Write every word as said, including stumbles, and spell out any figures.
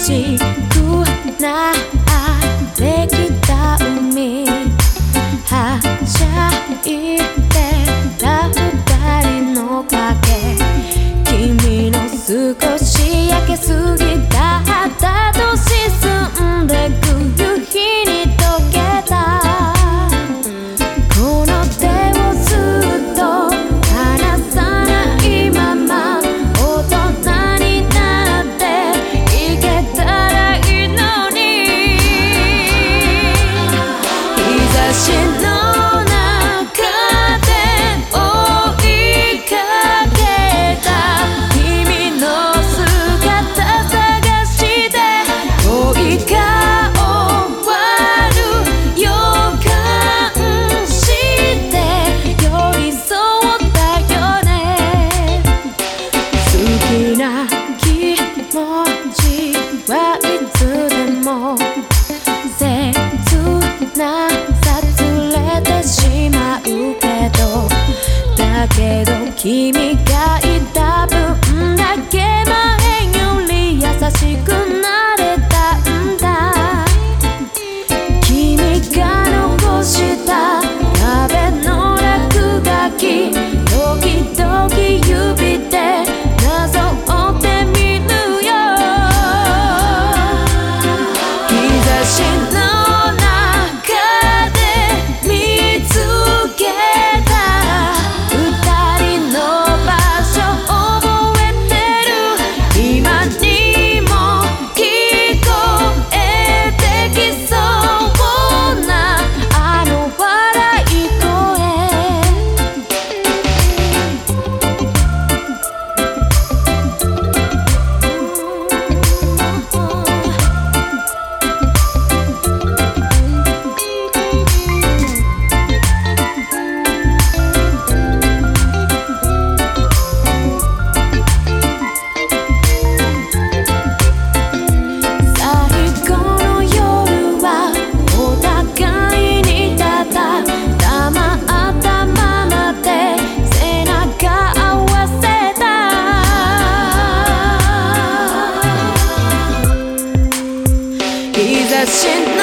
しくなってきた海はしゃいでた二人の影君の少し焼けすぎた肌と沈んでく夕日に溶けたこの手をずっと離さないまま大人になっていけたらいいのに日差しの中で追いかけた君の姿探して恋が終わる予感して寄り添ったよね好きな気持ちはいつでも切なさずれてしまうけどだけど君がいた分だけ前より優しくなれたんだ君が残した壁の落書き時々指でなぞってみるよ日差しの中で見つけた二人の場所覚えてる今にも聞こえてきそうなあの笑い声最後の夜はお互いにただ黙ったままで背中合わせた日差し